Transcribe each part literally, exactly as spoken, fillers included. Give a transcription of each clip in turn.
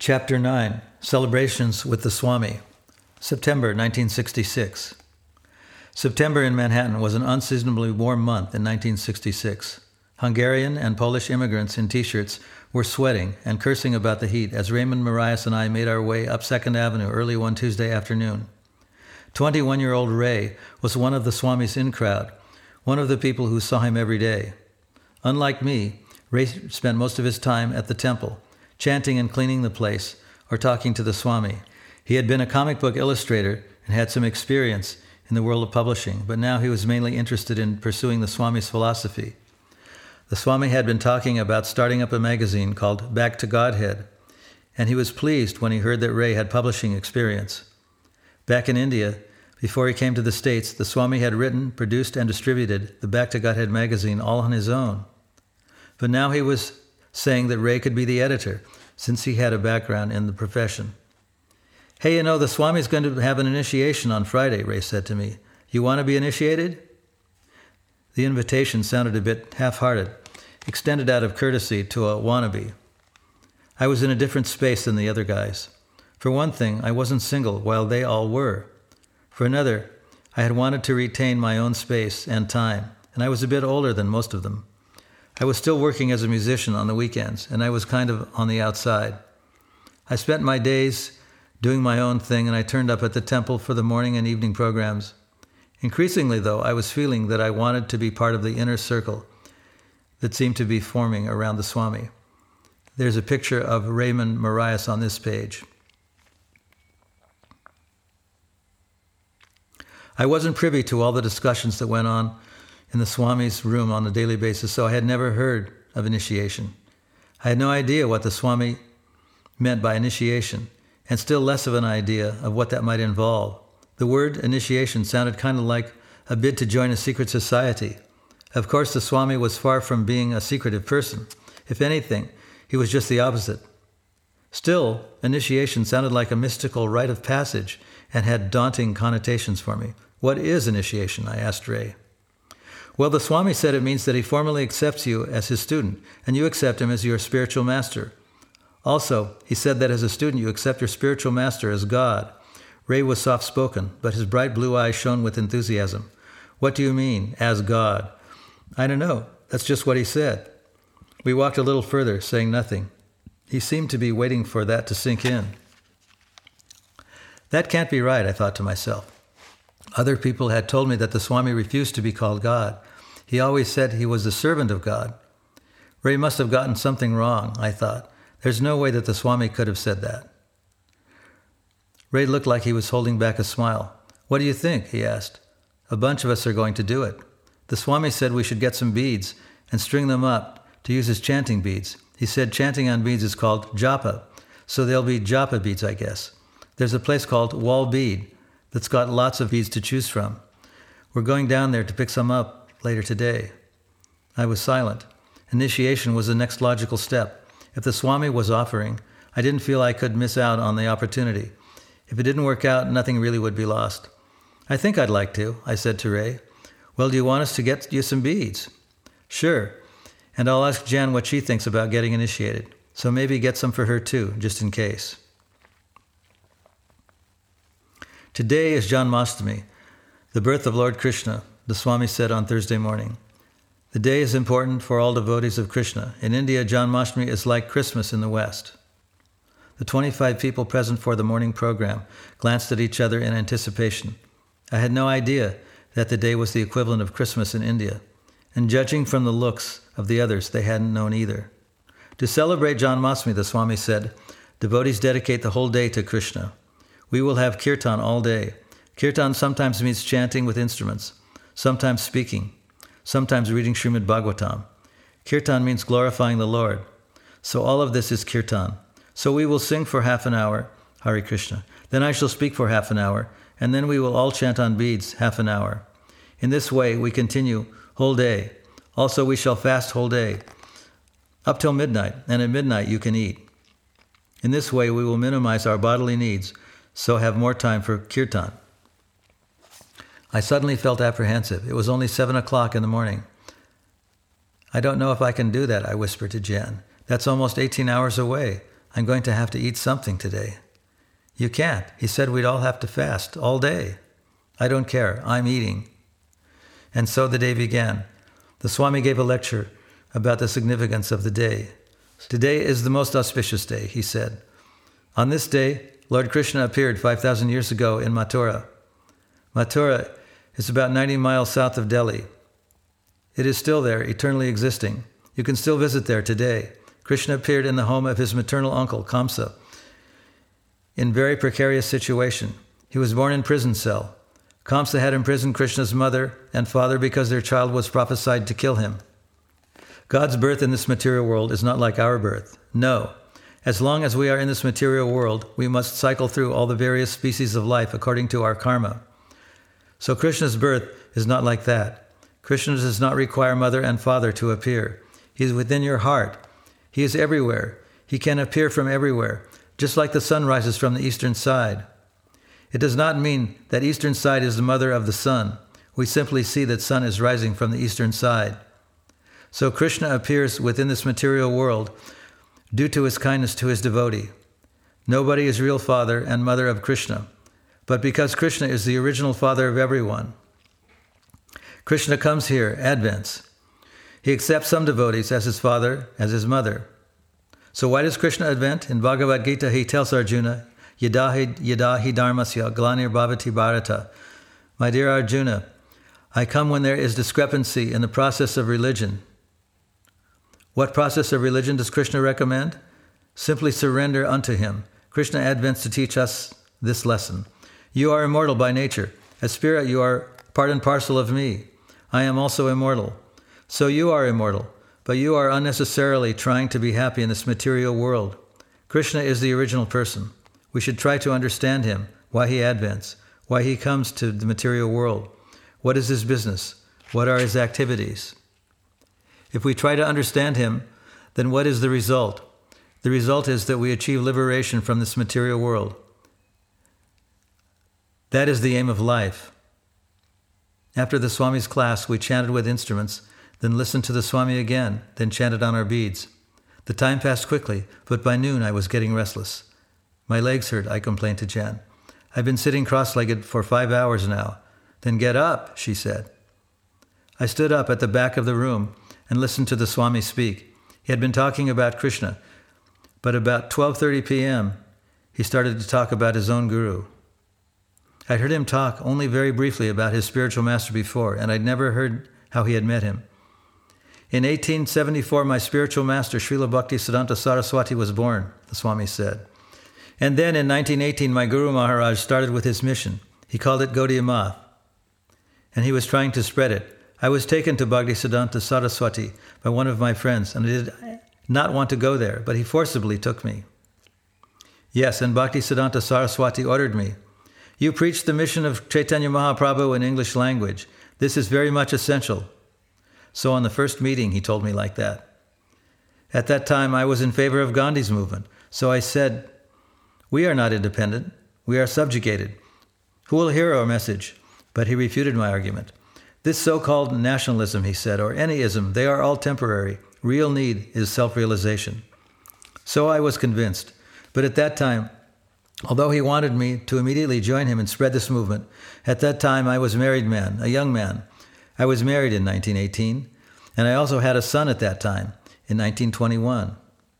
Chapter nine, Celebrations with the Swami, September nineteen sixty-six. September in Manhattan was an unseasonably warm month in nineteen sixty-six. Hungarian and Polish immigrants in T-shirts were sweating and cursing about the heat as Raymond Marias and I made our way up Second Avenue early one Tuesday afternoon. twenty-one-year-old Ray was one of the Swami's in-crowd, one of the people who saw him every day. Unlike me, Ray spent most of his time at the temple, chanting and cleaning the place, or talking to the Swami. He had been a comic book illustrator and had some experience in the world of publishing, but now he was mainly interested in pursuing the Swami's philosophy. The Swami had been talking about starting up a magazine called Back to Godhead, and he was pleased when he heard that Ray had publishing experience. Back in India, before he came to the States, the Swami had written, produced, and distributed the Back to Godhead magazine all on his own. But now he was saying that Ray could be the editor, since he had a background in the profession. "Hey, you know, the Swami's going to have an initiation on Friday," Ray said to me. "You want to be initiated?" The invitation sounded a bit half-hearted, extended out of courtesy to a wannabe. I was in a different space than the other guys. For one thing, I wasn't single while they all were. For another, I had wanted to retain my own space and time, and I was a bit older than most of them. I was still working as a musician on the weekends, and I was kind of on the outside. I spent my days doing my own thing, and I turned up at the temple for the morning and evening programs. Increasingly, though, I was feeling that I wanted to be part of the inner circle that seemed to be forming around the Swami. There's a picture of Raymond Marias on this page. I wasn't privy to all the discussions that went on in the Swami's room on a daily basis, so I had never heard of initiation. I had no idea what the Swami meant by initiation, and still less of an idea of what that might involve. The word initiation sounded kind of like a bid to join a secret society. Of course, the Swami was far from being a secretive person. If anything, he was just the opposite. Still, initiation sounded like a mystical rite of passage and had daunting connotations for me. "What is initiation?" I asked Ray. "Well, the Swami said it means that he formally accepts you as his student, and you accept him as your spiritual master. Also, he said that as a student you accept your spiritual master as God." Ray was soft-spoken, but his bright blue eyes shone with enthusiasm. "What do you mean, as God?" "I don't know. That's just what he said." We walked a little further, saying nothing. He seemed to be waiting for that to sink in. That can't be right, I thought to myself. Other people had told me that the Swami refused to be called God. He always said he was the servant of God. Ray must have gotten something wrong, I thought. There's no way that the Swami could have said that. Ray looked like he was holding back a smile. "What do you think?" he asked. "A bunch of us are going to do it. The Swami said we should get some beads and string them up to use as chanting beads. He said chanting on beads is called japa, so there'll be japa beads, I guess. There's a place called Wall Bead that's got lots of beads to choose from. We're going down there to pick some up later today." I was silent. Initiation was the next logical step. If the Swami was offering, I didn't feel I could miss out on the opportunity. If it didn't work out, nothing really would be lost. "I think I'd like to," I said to Ray. "Well, do you want us to get you some beads?" "Sure. And I'll ask Jan what she thinks about getting initiated. So maybe get some for her too, just in case." Today is Janmashtami, the birth of Lord Krishna, the Swami said on Thursday morning. The day is important for all devotees of Krishna. In India, Janmashtami is like Christmas in the West. The twenty-five people present for the morning program glanced at each other in anticipation. I had no idea that the day was the equivalent of Christmas in India, and judging from the looks of the others, they hadn't known either. To celebrate Janmashtami, the Swami said, devotees dedicate the whole day to Krishna. We will have kirtan all day. Kirtan sometimes means chanting with instruments, sometimes speaking, sometimes reading Srimad Bhagavatam. Kirtan means glorifying the Lord. So all of this is kirtan. So we will sing for half an hour, Hare Krishna. Then I shall speak for half an hour, and then we will all chant on beads half an hour. In this way we continue whole day. Also we shall fast whole day, up till midnight, and at midnight you can eat. In this way we will minimize our bodily needs, so have more time for kirtan. I suddenly felt apprehensive. It was only seven o'clock in the morning. "I don't know if I can do that," I whispered to Jan. "That's almost eighteen hours away. I'm going to have to eat something today. You can't. He said we'd all have to fast all day. I don't care. I'm eating. And so the day began. The Swami gave a lecture about the significance of the day. Today is the most auspicious day, he said. On this day, Lord Krishna appeared five thousand years ago in Mathura. Mathura is about ninety miles south of Delhi. It is still there, eternally existing. You can still visit there today. Krishna appeared in the home of his maternal uncle, Kamsa, in very precarious situation. He was born in prison cell. Kamsa had imprisoned Krishna's mother and father because their child was prophesied to kill him. God's birth in this material world is not like our birth. No. As long as we are in this material world, we must cycle through all the various species of life according to our karma. So Krishna's birth is not like that. Krishna does not require mother and father to appear. He is within your heart. He is everywhere. He can appear from everywhere, just like the sun rises from the eastern side. It does not mean that eastern side is the mother of the sun. We simply see that sun is rising from the eastern side. So Krishna appears within this material world due to his kindness to his devotee. Nobody is real father and mother of Krishna, but because Krishna is the original father of everyone. Krishna comes here, advents. He accepts some devotees as his father, as his mother. So why does Krishna advent? In Bhagavad Gita, he tells Arjuna, Yadahi yadahi dharmasya glanir bhavati bharata. My dear Arjuna, I come when there is discrepancy in the process of religion. What process of religion does Krishna recommend? Simply surrender unto him. Krishna advents to teach us this lesson. You are immortal by nature. As spirit, you are part and parcel of me. I am also immortal. So you are immortal, but you are unnecessarily trying to be happy in this material world. Krishna is the original person. We should try to understand him, why he advents, why he comes to the material world. What is his business? What are his activities? If we try to understand him, then what is the result? The result is that we achieve liberation from this material world. That is the aim of life. After the Swami's class, we chanted with instruments, then listened to the Swami again, then chanted on our beads. The time passed quickly, but by noon I was getting restless. My legs hurt, I complained to Jan. I've been sitting cross-legged for five hours now. Then get up, she said. I stood up at the back of the room and listened to the Swami speak. He had been talking about Krishna, but about twelve thirty p.m., he started to talk about his own guru. I'd heard him talk only very briefly about his spiritual master before, and I'd never heard how he had met him. In eighteen seventy-four, my spiritual master, Srila Bhaktisiddhanta Saraswati, was born, the Swami said. And then in nineteen eighteen, my Guru Maharaj started with his mission. He called it Gaudiya Math, and he was trying to spread it. I was taken to Bhaktisiddhanta Saraswati by one of my friends, and I did not want to go there, but he forcibly took me. Yes, and Bhaktisiddhanta Saraswati ordered me. You preach the mission of Chaitanya Mahaprabhu in English language. This is very much essential. So on the first meeting, he told me like that. At that time, I was in favor of Gandhi's movement. So I said, we are not independent. We are subjugated. Who will hear our message? But he refuted my argument. This so-called nationalism, he said, or any ism, they are all temporary. Real need is self-realization. So I was convinced. But at that time, although he wanted me to immediately join him and spread this movement, at that time I was a married man, a young man. I was married in nineteen eighteen, and I also had a son at that time, in nineteen twenty-one.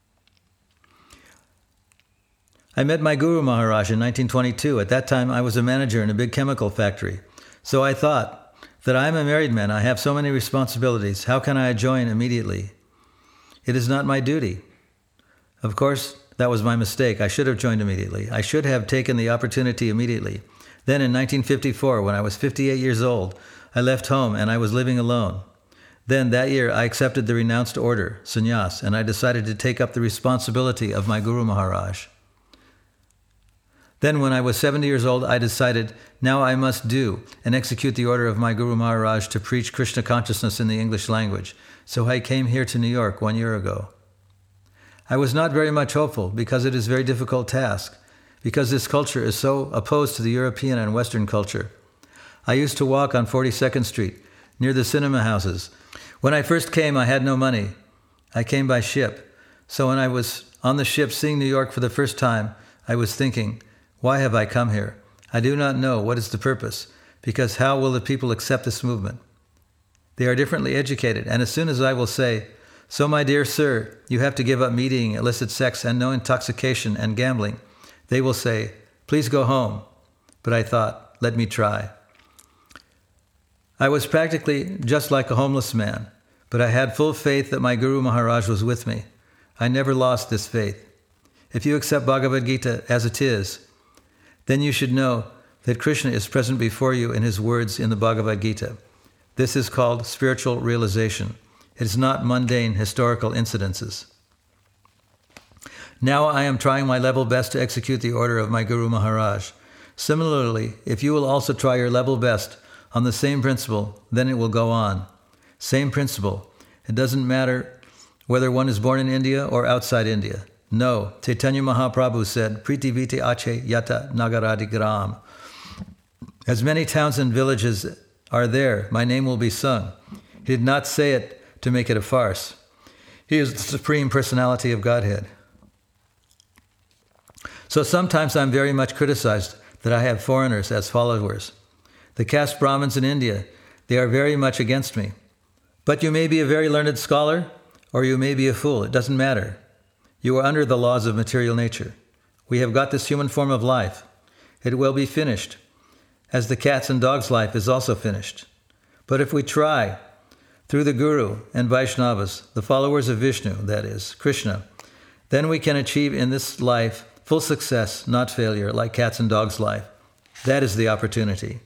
I met my Guru Maharaj in nineteen twenty-two. At that time, I was a manager in a big chemical factory. So I thought that I am a married man. I have so many responsibilities. How can I join immediately? It is not my duty. Of course, that was my mistake. I should have joined immediately. I should have taken the opportunity immediately. Then in nineteen fifty-four, when I was fifty-eight years old, I left home and I was living alone. Then that year, I accepted the renounced order, sannyas, and I decided to take up the responsibility of my Guru Maharaj. Then when I was seventy years old, I decided, now I must do and execute the order of my Guru Maharaj to preach Krishna consciousness in the English language. So I came here to New York one year ago. I was not very much hopeful because it is a very difficult task, because this culture is so opposed to the European and Western culture. I used to walk on forty-second Street, near the cinema houses. When I first came, I had no money. I came by ship. So when I was On the ship, seeing New York for the first time, I was thinking, why have I come here? I do not know what is the purpose, because how will the people accept this movement? They are differently educated, and as soon as I will say, so my dear sir, you have to give up meat eating, illicit sex, and no intoxication and gambling, they will say, please go home. But I thought, let me try. I was practically just like a homeless man, but I had full faith that my Guru Maharaj was with me. I never lost this faith. If you accept Bhagavad Gita as it is, then you should know that Krishna is present before you in his words in the Bhagavad Gita. This is called spiritual realization. It is not mundane historical incidences. Now I am trying my level best to execute the order of my Guru Maharaj. Similarly, if you will also try your level best on the same principle, then it will go on. Same principle. It doesn't matter whether one is born in India or outside India. No, Chaitanya Mahaprabhu said, Priti Viti Ache Yata Nagaradi Gram. As many towns and villages are there, my name will be sung. He did not say it to make it a farce. He is the Supreme Personality of Godhead. So sometimes I'm very much criticized that I have foreigners as followers. The caste Brahmins in India, they are very much against me. But you may be a very learned scholar, or you may be a fool. It doesn't matter. You are under the laws of material nature. We have got this human form of life. It will be finished, as the cat's and dog's life is also finished. But if we try, through the Guru and Vaishnavas, the followers of Vishnu, that is, Krishna, then we can achieve in this life full success, not failure, like cat's and dog's life. That is the opportunity.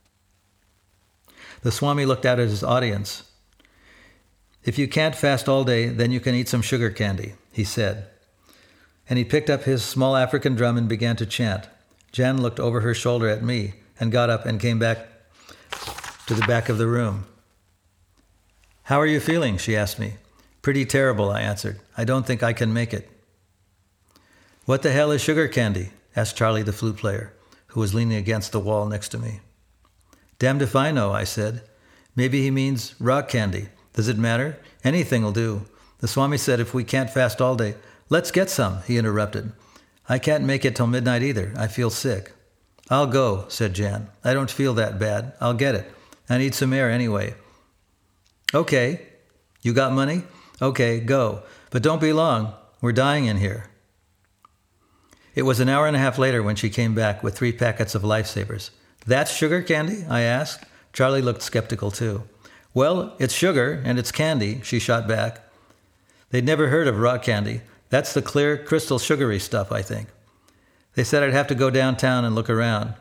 The Swami looked out at his audience. If you can't fast all day, then you can eat some sugar candy, he said. And he picked up his small African drum and began to chant. Jan looked over her shoulder at me and got up and came back to the back of the room. How are you feeling? She asked me. Pretty terrible, I answered. I don't think I can make it. What the hell is sugar candy? Asked Charlie, the flute player, who was leaning against the wall next to me. Damned if I know, I said. Maybe he means rock candy. Does it matter? Anything'll do. The Swami said if we can't fast all day, let's get some, he interrupted. I can't make it till midnight either. I feel sick. I'll go, said Jan. I don't feel that bad. I'll get it. I need some air anyway. Okay. You got money? Okay, go. But don't be long. We're dying in here. It was an hour and a half later when she came back with three packets of Lifesavers. That's sugar candy? I asked. Charlie looked skeptical too. Well, it's sugar and it's candy, she shot back. They'd never heard of rock candy. That's the clear, crystal sugary stuff, I think. They said I'd have to go downtown and look around.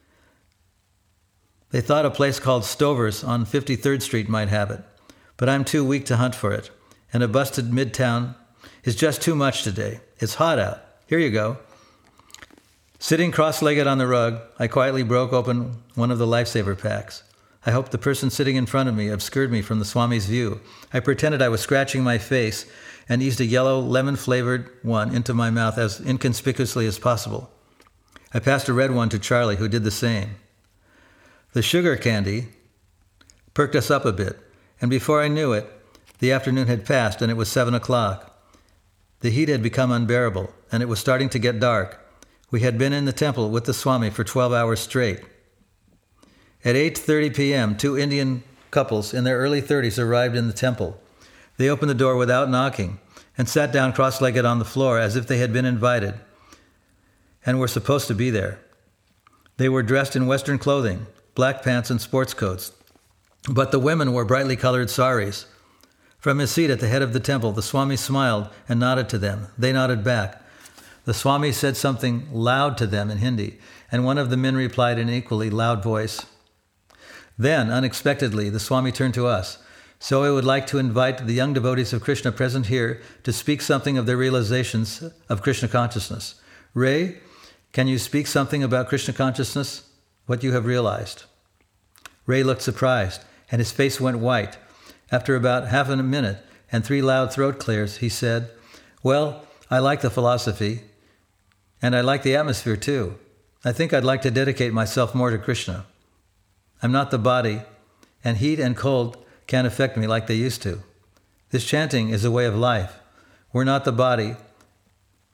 They thought a place called Stover's on fifty-third Street might have it, but I'm too weak to hunt for it, and a busted midtown is just too much today. It's hot out. Here you go. Sitting cross-legged on the rug, I quietly broke open one of the Lifesaver packs. I hoped the person sitting in front of me obscured me from the Swami's view. I pretended I was scratching my face and eased a yellow, lemon-flavored one into my mouth as inconspicuously as possible. I passed a red one to Charlie, who did the same. The sugar candy perked us up a bit, and before I knew it, the afternoon had passed and it was seven o'clock. The heat had become unbearable, and it was starting to get dark. We had been in the temple with the Swami for twelve hours straight. At eight thirty p.m., two Indian couples in their early thirties arrived in the temple. They opened the door without knocking and sat down cross-legged on the floor as if they had been invited and were supposed to be there. They were dressed in Western clothing, black pants and sports coats, but the women wore brightly colored saris. From his seat at the head of the temple, the Swami smiled and nodded to them. They nodded back. The Swami said something loud to them in Hindi, and one of the men replied in an equally loud voice. Then, unexpectedly, the Swami turned to us. So I would like to invite the young devotees of Krishna present here to speak something of their realizations of Krishna consciousness. Ray, can you speak something about Krishna consciousness, what you have realized? Ray looked surprised, and his face went white. After about half a minute and three loud throat clears, he said, Well, I like the philosophy, and I like the atmosphere too. I think I'd like to dedicate myself more to Krishna. I'm not the body, and heat and cold can't affect me like they used to. This chanting is a way of life. We're not the body,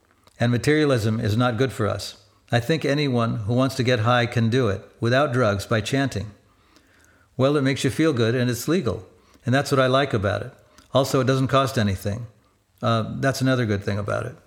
and materialism is not good for us. I think anyone who wants to get high can do it, without drugs, by chanting. Well, it makes you feel good, and it's legal. And that's what I like about it. Also, it doesn't cost anything. Uh, that's another good thing about it.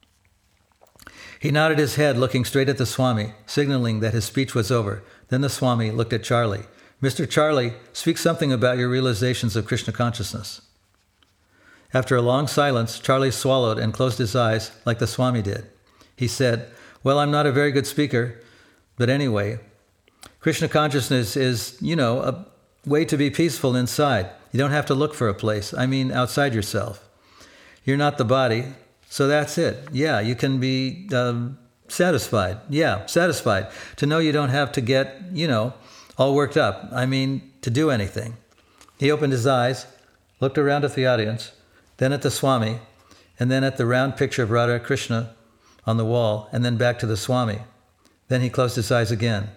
He nodded his head, looking straight at the Swami, signaling that his speech was over. Then the Swami looked at Charlie. Mister Charlie, speak something about your realizations of Krishna consciousness. After a long silence, Charlie swallowed and closed his eyes like the Swami did. He said, well, I'm not a very good speaker, but anyway, Krishna consciousness is, you know, a way to be peaceful inside. You don't have to look for a place. I mean, outside yourself. You're not the body, so that's it. Yeah, you can be um, satisfied. Yeah, satisfied. To know you don't have to get, you know, all worked up. I mean, to do anything. He opened his eyes, looked around at the audience, then at the Swami, and then at the round picture of Radha Krishna on the wall, and then back to the Swami. Then he closed his eyes again.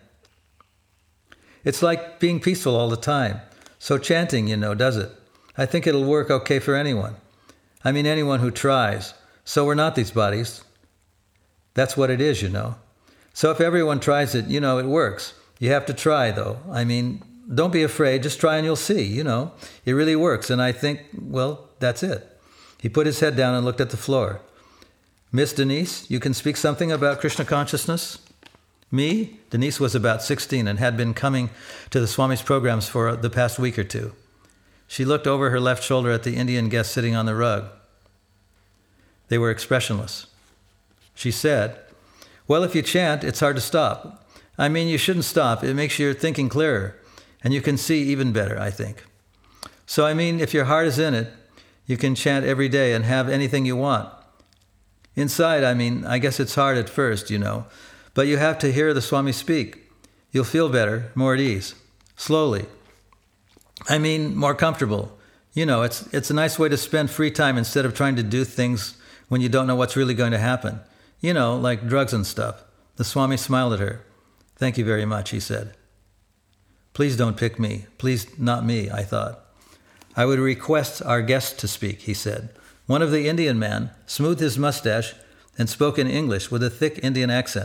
It's like being peaceful all the time. So chanting, you know, does it? I think it'll work okay for anyone. I mean, anyone who tries. So we're not these bodies. That's what it is, you know. So if everyone tries it, you know, it works. You have to try, though. I mean, don't be afraid. Just try and you'll see, you know. It really works. And I think, well, that's it. He put his head down and looked at the floor. Miss Denise, you can speak something about Krishna consciousness? Me? Denise was about sixteen and had been coming to the Swami's programs for the past week or two. She looked over her left shoulder at the Indian guests sitting on the rug. They were expressionless. She said, well, if you chant, it's hard to stop. I mean, you shouldn't stop. It makes your thinking clearer, and you can see even better, I think. So, I mean, if your heart is in it, you can chant every day and have anything you want. Inside, I mean, I guess it's hard at first, you know, but you have to hear the Swami speak. You'll feel better, more at ease, slowly. I mean, more comfortable. You know, it's it's a nice way to spend free time instead of trying to do things when you don't know what's really going to happen. You know, like drugs and stuff. The Swami smiled at her. Thank you very much, he said. Please don't pick me. Please not me, I thought. I would request our guest to speak, he said. One of the Indian men smoothed his mustache and spoke in English with a thick Indian accent.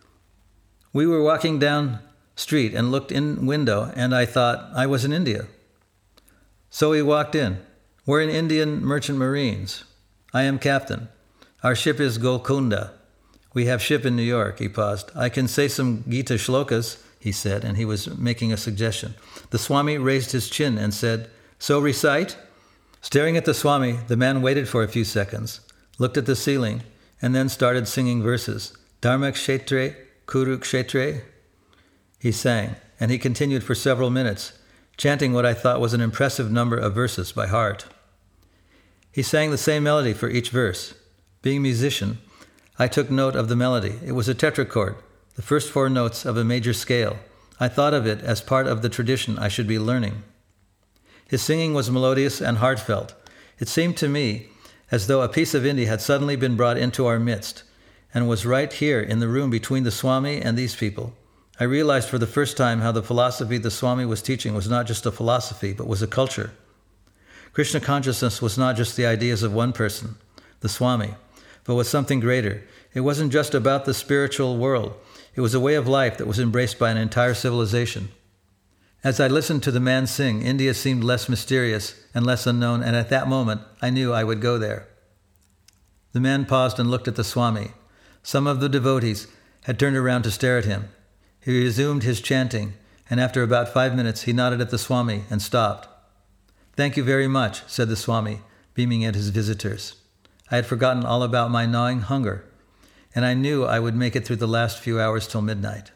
We were walking down street and looked in window, and I thought I was in India. So we walked in. We're in Indian Merchant Marines. I am captain. Our ship is Golconda. We have ship in New York, he paused. I can say some Gita shlokas, he said, and he was making a suggestion. The Swami raised his chin and said, so recite? Staring at the Swami, the man waited for a few seconds, looked at the ceiling, and then started singing verses. Dharma kshetre, kuru kshetre. He sang, and he continued for several minutes, chanting what I thought was an impressive number of verses by heart. He sang the same melody for each verse. Being a musician, I took note of the melody. It was a tetrachord, the first four notes of a major scale. I thought of it as part of the tradition I should be learning. His singing was melodious and heartfelt. It seemed to me as though a piece of India had suddenly been brought into our midst and was right here in the room between the Swami and these people. I realized for the first time how the philosophy the Swami was teaching was not just a philosophy, but was a culture. Krishna consciousness was not just the ideas of one person, the Swami, but was something greater. It wasn't just about the spiritual world. It was a way of life that was embraced by an entire civilization. As I listened to the man sing, India seemed less mysterious and less unknown, and at that moment, I knew I would go there. The man paused and looked at the Swami. Some of the devotees had turned around to stare at him. He resumed his chanting, and after about five minutes, he nodded at the Swami and stopped. Thank you very much, said the Swami, beaming at his visitors. I had forgotten all about my gnawing hunger, and I knew I would make it through the last few hours till midnight.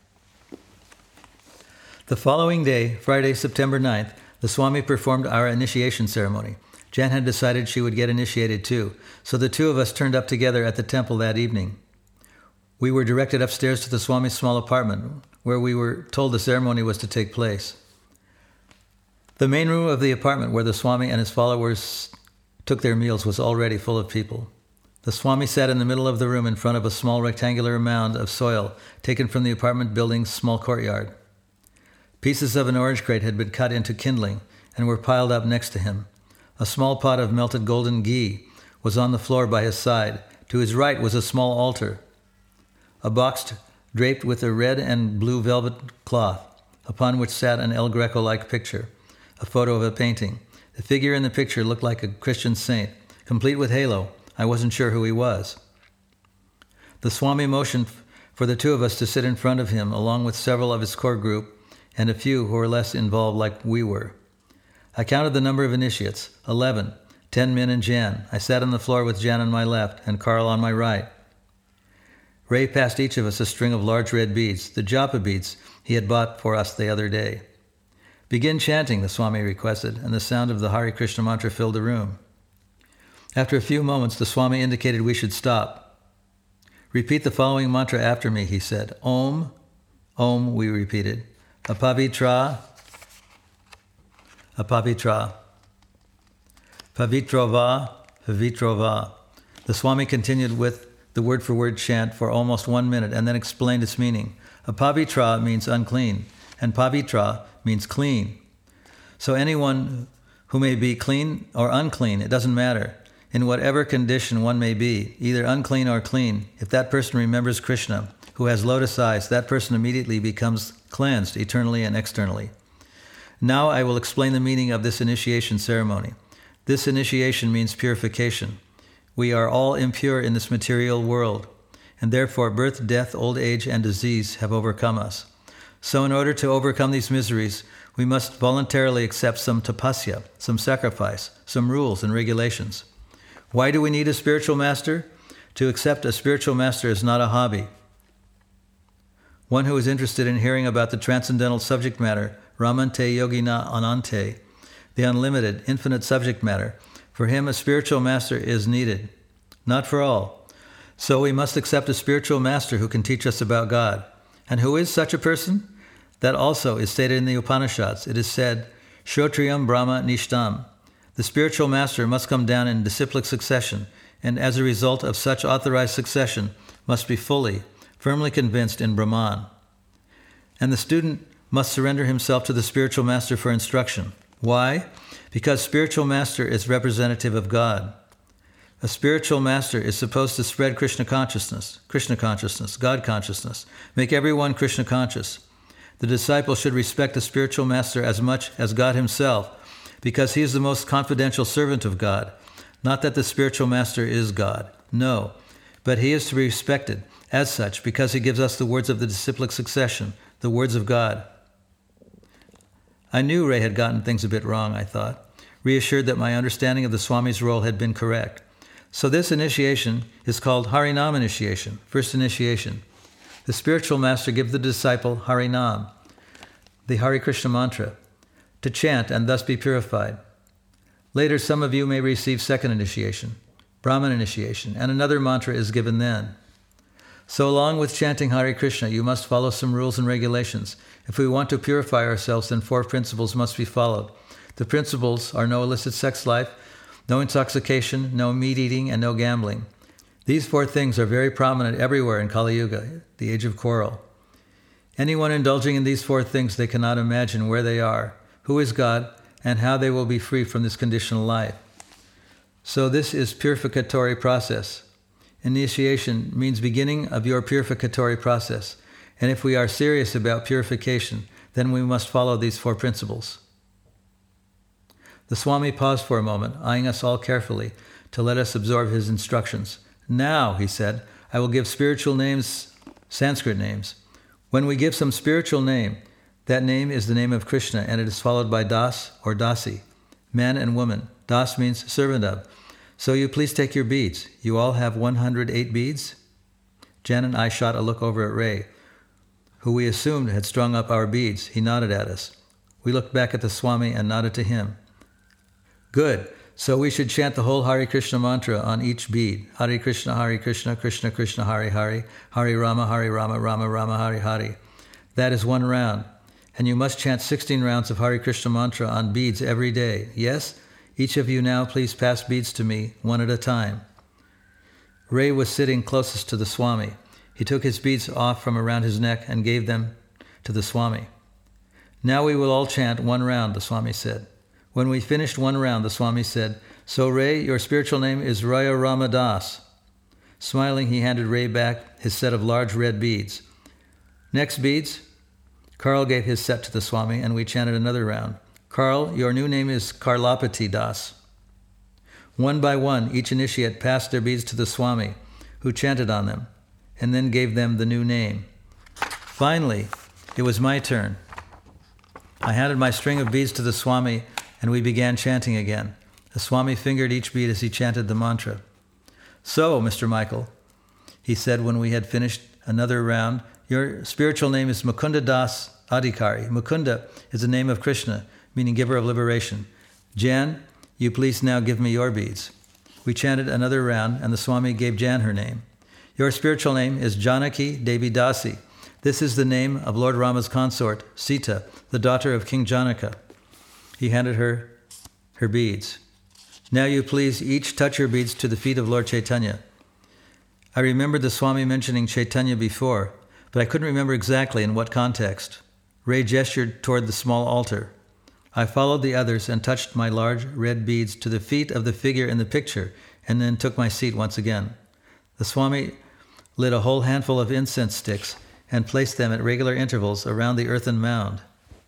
The following day, Friday, September ninth, the Swami performed our initiation ceremony. Jan had decided she would get initiated too, so the two of us turned up together at the temple that evening. We were directed upstairs to the Swami's small apartment, where we were told the ceremony was to take place. The main room of the apartment where the Swami and his followers took their meals was already full of people. The Swami sat in the middle of the room in front of a small rectangular mound of soil taken from the apartment building's small courtyard. Pieces of an orange crate had been cut into kindling and were piled up next to him. A small pot of melted golden ghee was on the floor by his side, To his right was a small altar, a box draped with a red and blue velvet cloth, upon which sat an El Greco-like picture, a photo of a painting. The figure in the picture looked like a Christian saint, complete with halo. I wasn't sure who he was. The Swami motioned for the two of us to sit in front of him, along with several of his core group and a few who were less involved like we were. I counted the number of initiates, eleven, ten men and Jan. I sat on the floor with Jan on my left and Carl on my right. Ray passed each of us a string of large red beads, the japa beads he had bought for us the other day. Begin chanting, the Swami requested, and the sound of the Hare Krishna mantra filled the room. After a few moments, the Swami indicated we should stop. Repeat the following mantra after me, he said. Om, Om, we repeated. Apavitra, Apavitra. Pavitrova, Pavitrova. The Swami continued with the word-for-word chant for almost one minute and then explained its meaning. Apavitra means unclean, and Pavitra means clean. So anyone who may be clean or unclean, it doesn't matter. In whatever condition one may be, either unclean or clean, if that person remembers Krishna, who has lotus eyes, that person immediately becomes cleansed eternally and externally. Now I will explain the meaning of this initiation ceremony. This initiation means purification. We are all impure in this material world, and therefore birth, death, old age, and disease have overcome us. So in order to overcome these miseries, we must voluntarily accept some tapasya, some sacrifice, some rules and regulations. Why do we need a spiritual master? To accept a spiritual master is not a hobby. One who is interested in hearing about the transcendental subject matter, Ramante Yogina Anante, the unlimited, infinite subject matter, for him a spiritual master is needed. Not for all. So we must accept a spiritual master who can teach us about God. And who is such a person? That also is stated in the Upanishads. It is said, Shrotriyam Brahma Nishtam. The spiritual master must come down in disciplic succession, and as a result of such authorized succession, must be fully, firmly convinced in Brahman. And the student must surrender himself to the spiritual master for instruction. Why? Because spiritual master is representative of God. A spiritual master is supposed to spread Krishna consciousness, Krishna consciousness, God consciousness, make everyone Krishna conscious. The disciple should respect the spiritual master as much as God himself, because he is the most confidential servant of God. Not that the spiritual master is God, no, but he is to be respected as such because he gives us the words of the disciplic succession, the words of God. I knew Ray had gotten things a bit wrong, I thought, reassured that my understanding of the Swami's role had been correct. So this initiation is called Harinam initiation, first initiation. The spiritual master gives the disciple Harinam, the Hare Krishna mantra, to chant and thus be purified. Later, some of you may receive second initiation, Brahman initiation, and another mantra is given then. So along with chanting Hare Krishna, you must follow some rules and regulations. If we want to purify ourselves, then four principles must be followed. The principles are no illicit sex life, no intoxication, no meat eating, and no gambling. These four things are very prominent everywhere in Kali Yuga, the age of quarrel. Anyone indulging in these four things, they cannot imagine where they are, who is God, and how they will be free from this conditional life. So this is purificatory process. Initiation means beginning of your purificatory process. And if we are serious about purification, then we must follow these four principles. The Swami paused for a moment, eyeing us all carefully, to let us absorb his instructions. Now, he said, I will give spiritual names, Sanskrit names. When we give some spiritual name, that name is the name of Krishna, and it is followed by Das or Dasi, man and woman. Das means servant of. So you please take your beads. You all have one hundred eight beads? Jan and I shot a look over at Ray, who we assumed had strung up our beads. He nodded at us. We looked back at the Swami and nodded to him. Good. So we should chant the whole Hare Krishna mantra on each bead. Hare Krishna, Hare Krishna, Krishna Krishna, Hare Hare, Hare Rama, Hare Rama, Rama Rama, Hare Hare. That is one round. And you must chant sixteen rounds of Hare Krishna mantra on beads every day. Yes? Each of you now please pass beads to me, one at a time. Ray was sitting closest to the Swami. He took his beads off from around his neck and gave them to the Swami. Now we will all chant one round, the Swami said. When we finished one round, the Swami said, So Ray, your spiritual name is Raya Rama Das. Smiling, he handed Ray back his set of large red beads. Next beads? Carl gave his set to the Swami, and we chanted another round. Carl, your new name is Karlapati Das. One by one, each initiate passed their beads to the Swami, who chanted on them, and then gave them the new name. Finally, it was my turn. I handed my string of beads to the Swami, and we began chanting again. The Swami fingered each bead as he chanted the mantra. So, Mister Michael, he said when we had finished another round, your spiritual name is Mukunda Das Adhikari. Mukunda is the name of Krishna, meaning giver of liberation. Jan, you please now give me your beads. We chanted another round, and the Swami gave Jan her name. Your spiritual name is Janaki Devi Dasi. This is the name of Lord Rama's consort, Sita, the daughter of King Janaka. He handed her her beads. Now you please each touch your beads to the feet of Lord Chaitanya. I remembered the Swami mentioning Chaitanya before, but I couldn't remember exactly in what context. Ray gestured toward the small altar. I followed the others and touched my large red beads to the feet of the figure in the picture, and then took my seat once again. The Swami lit a whole handful of incense sticks and placed them at regular intervals around the earthen mound.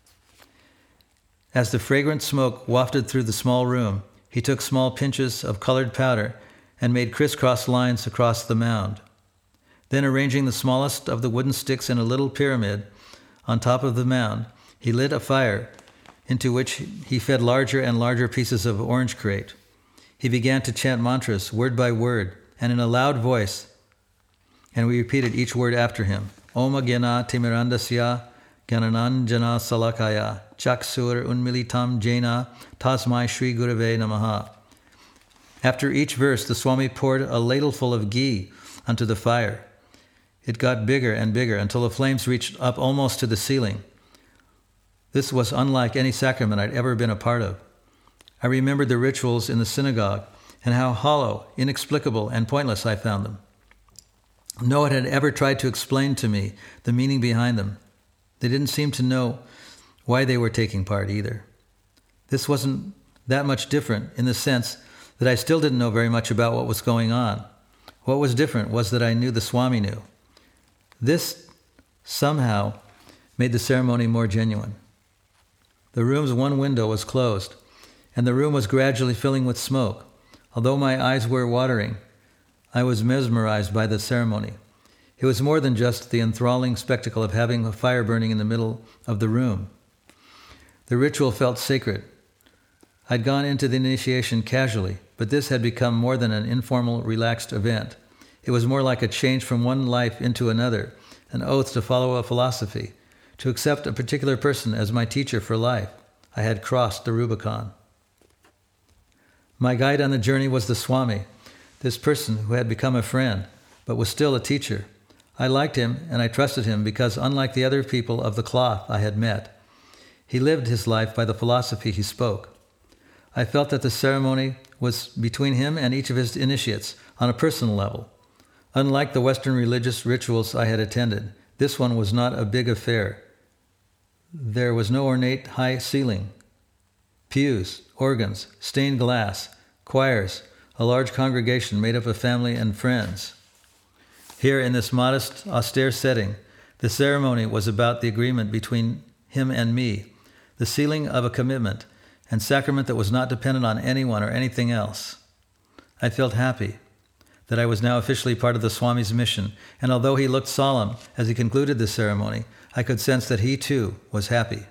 As the fragrant smoke wafted through the small room, he took small pinches of colored powder and made crisscross lines across the mound. Then, arranging the smallest of the wooden sticks in a little pyramid on top of the mound, he lit a fire into which he fed larger and larger pieces of orange crate. He began to chant mantras word by word and in a loud voice, and we repeated each word after him. Om Gyana Timirandasya Gyanananjana Salakaya Chaksur Unmilitam Jena Tasmai Shri Gurave Namaha. After each verse, the Swami poured a ladleful of ghee onto the fire. It got bigger and bigger until the flames reached up almost to the ceiling. This was unlike any sacrament I'd ever been a part of. I remembered the rituals in the synagogue and how hollow, inexplicable, and pointless I found them. No one had ever tried to explain to me the meaning behind them. They didn't seem to know why they were taking part either. This wasn't that much different in the sense that I still didn't know very much about what was going on. What was different was that I knew the Swami knew. This somehow made the ceremony more genuine. The room's one window was closed, and the room was gradually filling with smoke. Although my eyes were watering, I was mesmerized by the ceremony. It was more than just the enthralling spectacle of having a fire burning in the middle of the room. The ritual felt sacred. I'd gone into the initiation casually, but this had become more than an informal, relaxed event. It was more like a change from one life into another, an oath to follow a philosophy, to accept a particular person as my teacher for life. I had crossed the Rubicon. My guide on the journey was the Swami, this person who had become a friend, but was still a teacher. I liked him and I trusted him because, unlike the other people of the cloth I had met, he lived his life by the philosophy he spoke. I felt that the ceremony was between him and each of his initiates on a personal level. Unlike the Western religious rituals I had attended, this one was not a big affair. There was no ornate high ceiling, pews, organs, stained glass, choirs, a large congregation made up of family and friends. Here, in this modest, austere setting, the ceremony was about the agreement between him and me, the sealing of a commitment and sacrament that was not dependent on anyone or anything else. I felt happy that I was now officially part of the Swami's mission, and although he looked solemn as he concluded the ceremony, I could sense that he too was happy.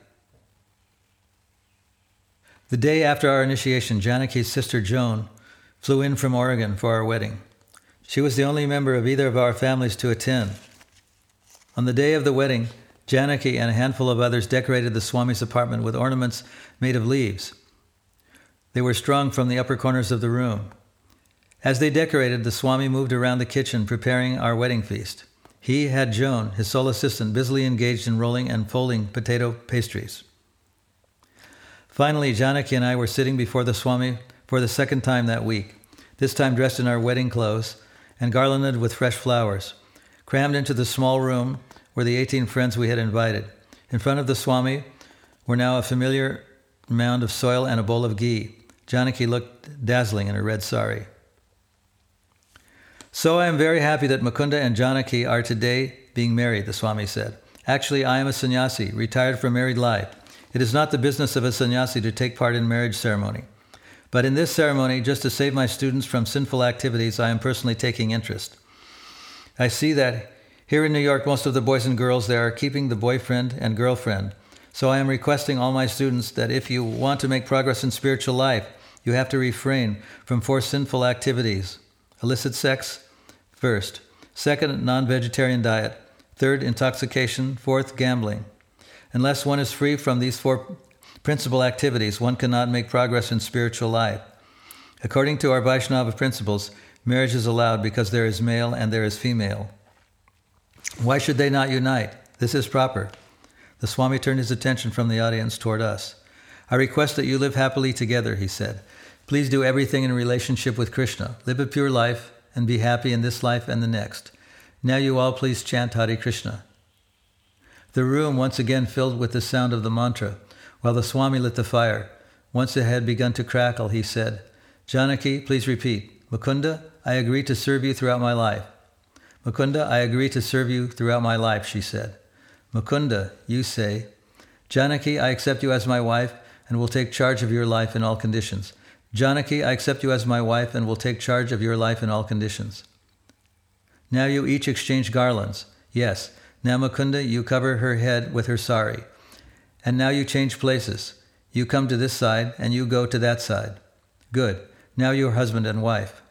The day after our initiation, Janaki's sister Joan flew in from Oregon for our wedding. She was the only member of either of our families to attend. On the day of the wedding, Janaki and a handful of others decorated the Swami's apartment with ornaments made of leaves. They were strung from the upper corners of the room. As they decorated, the Swami moved around the kitchen preparing our wedding feast. He had Joan, his sole assistant, busily engaged in rolling and folding potato pastries. Finally, Janaki and I were sitting before the Swami for the second time that week, this time dressed in our wedding clothes and garlanded with fresh flowers, crammed into the small room were the eighteen friends we had invited. In front of the Swami were now a familiar mound of soil and a bowl of ghee. Janaki looked dazzling in her red sari. So I am very happy that Mukunda and Janaki are today being married, the Swami said. Actually, I am a sannyasi, retired from married life. It is not the business of a sannyasi to take part in marriage ceremony. But in this ceremony, just to save my students from sinful activities, I am personally taking interest. I see that here in New York, most of the boys and girls there are keeping the boyfriend and girlfriend. So I am requesting all my students that if you want to make progress in spiritual life, you have to refrain from four sinful activities. Illicit sex, first. Second, non-vegetarian diet. Third, intoxication. Fourth, gambling. Unless one is free from these four principal activities, one cannot make progress in spiritual life. According to our Vaishnava principles, marriage is allowed because there is male and there is female. Why should they not unite? This is proper. The Swami turned his attention from the audience toward us. I request that you live happily together, he said. Please do everything in relationship with Krishna. Live a pure life and be happy in this life and the next. Now you all please chant Hare Krishna. The room once again filled with the sound of the mantra, while the Swami lit the fire. Once it had begun to crackle, he said, Janaki, please repeat. Mukunda, I agree to serve you throughout my life. Mukunda, I agree to serve you throughout my life, she said. Mukunda, you say, Janaki, I accept you as my wife and will take charge of your life in all conditions. Janaki, I accept you as my wife and will take charge of your life in all conditions. Now you each exchange garlands. Yes. Now Mukunda, you cover her head with her sari. And now you change places. You come to this side and you go to that side. Good. Now you are husband and wife.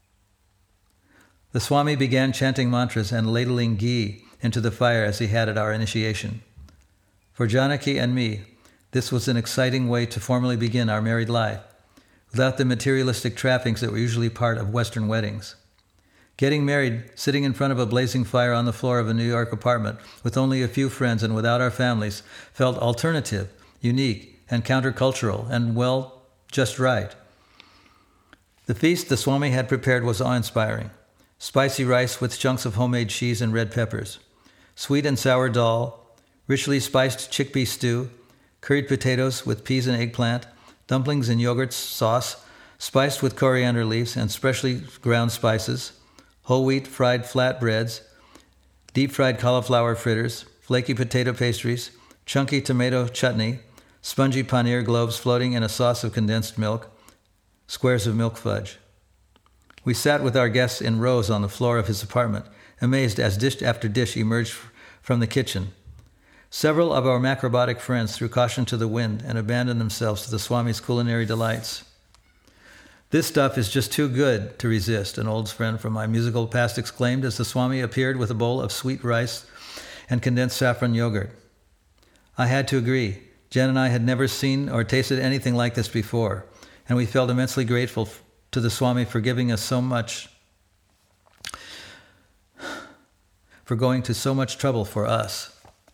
The Swami began chanting mantras and ladling ghee into the fire as he had at our initiation. For Janaki and me, this was an exciting way to formally begin our married life, without the materialistic trappings that were usually part of Western weddings. Getting married, sitting in front of a blazing fire on the floor of a New York apartment with only a few friends and without our families felt alternative, unique, and countercultural, and, well, just right. The feast the Swami had prepared was awe-inspiring. Spicy rice with chunks of homemade cheese and red peppers, sweet and sour dal, richly spiced chickpea stew, curried potatoes with peas and eggplant, dumplings and yogurt sauce, spiced with coriander leaves and freshly ground spices, whole wheat fried flat breads, deep-fried cauliflower fritters, flaky potato pastries, chunky tomato chutney, spongy paneer globes floating in a sauce of condensed milk, squares of milk fudge. We sat with our guests in rows on the floor of his apartment, amazed as dish after dish emerged from the kitchen. Several of our macrobiotic friends threw caution to the wind and abandoned themselves to the Swami's culinary delights. This stuff is just too good to resist, an old friend from my musical past exclaimed as the Swami appeared with a bowl of sweet rice and condensed saffron yogurt. I had to agree. Jen and I had never seen or tasted anything like this before, and we felt immensely grateful to the Swami for giving us so much, for going to so much trouble for us.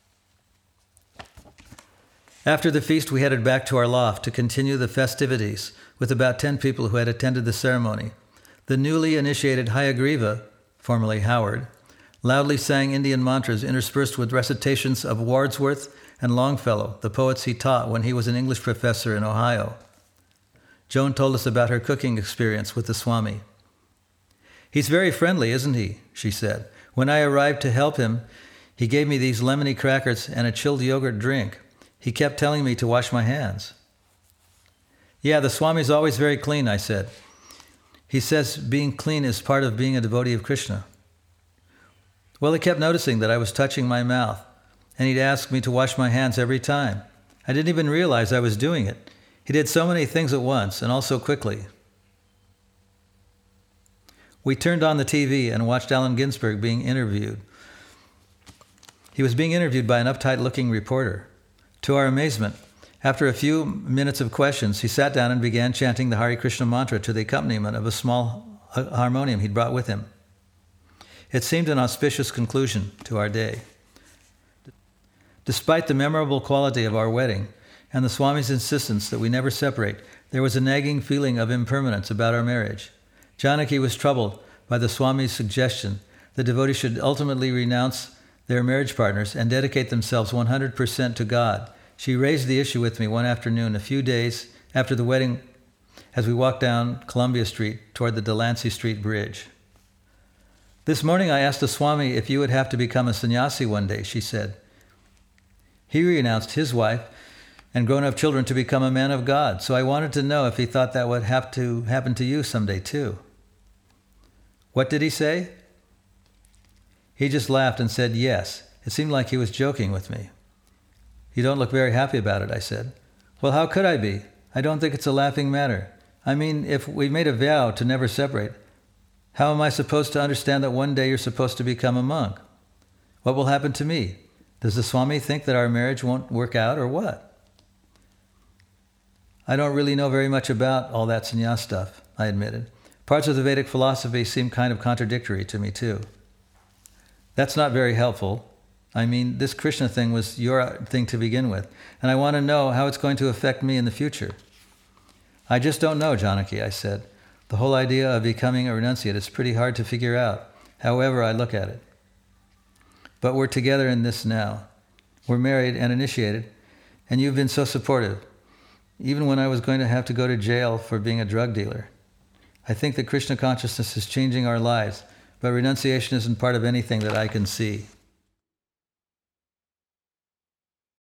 After the feast, we headed back to our loft to continue the festivities with about ten people who had attended the ceremony. The newly initiated Hayagriva, formerly Howard, loudly sang Indian mantras interspersed with recitations of Wordsworth and Longfellow, the poets he taught when he was an English professor in Ohio. Joan told us about her cooking experience with the Swami. He's very friendly, isn't he? She said. When I arrived to help him, he gave me these lemony crackers and a chilled yogurt drink. He kept telling me to wash my hands. Yeah, the Swami's always very clean, I said. He says being clean is part of being a devotee of Krishna. Well, he kept noticing that I was touching my mouth, and he'd ask me to wash my hands every time. I didn't even realize I was doing it. He did so many things at once, and all so quickly. We turned on the T V and watched Allen Ginsberg being interviewed. He was being interviewed by an uptight-looking reporter. To our amazement, after a few minutes of questions, he sat down and began chanting the Hare Krishna mantra to the accompaniment of a small harmonium he'd brought with him. It seemed an auspicious conclusion to our day. Despite the memorable quality of our wedding and the Swami's insistence that we never separate, there was a nagging feeling of impermanence about our marriage. Janaki was troubled by the Swami's suggestion that devotees should ultimately renounce their marriage partners and dedicate themselves one hundred percent to God. She raised the issue with me one afternoon, a few days after the wedding, as we walked down Columbia Street toward the Delancey Street Bridge. This morning I asked the Swami if you would have to become a sannyasi one day, she said. He renounced his wife and grown-up children to become a man of God, so I wanted to know if he thought that would have to happen to you someday too. What did he say? He just laughed and said yes. It seemed like he was joking with me. You don't look very happy about it, I said. Well, how could I be? I don't think it's a laughing matter. I mean, if we made a vow to never separate, how am I supposed to understand that one day you're supposed to become a monk? What will happen to me? Does the Swami think that our marriage won't work out or what? I don't really know very much about all that sannyas stuff, I admitted. Parts of the Vedic philosophy seem kind of contradictory to me too. That's not very helpful. I mean, this Krishna thing was your thing to begin with, and I want to know how it's going to affect me in the future. I just don't know, Janaki, I said. The whole idea of becoming a renunciate is pretty hard to figure out, however I look at it. But we're together in this now. We're married and initiated, and you've been so supportive, even when I was going to have to go to jail for being a drug dealer. I think that Krishna consciousness is changing our lives, but renunciation isn't part of anything that I can see.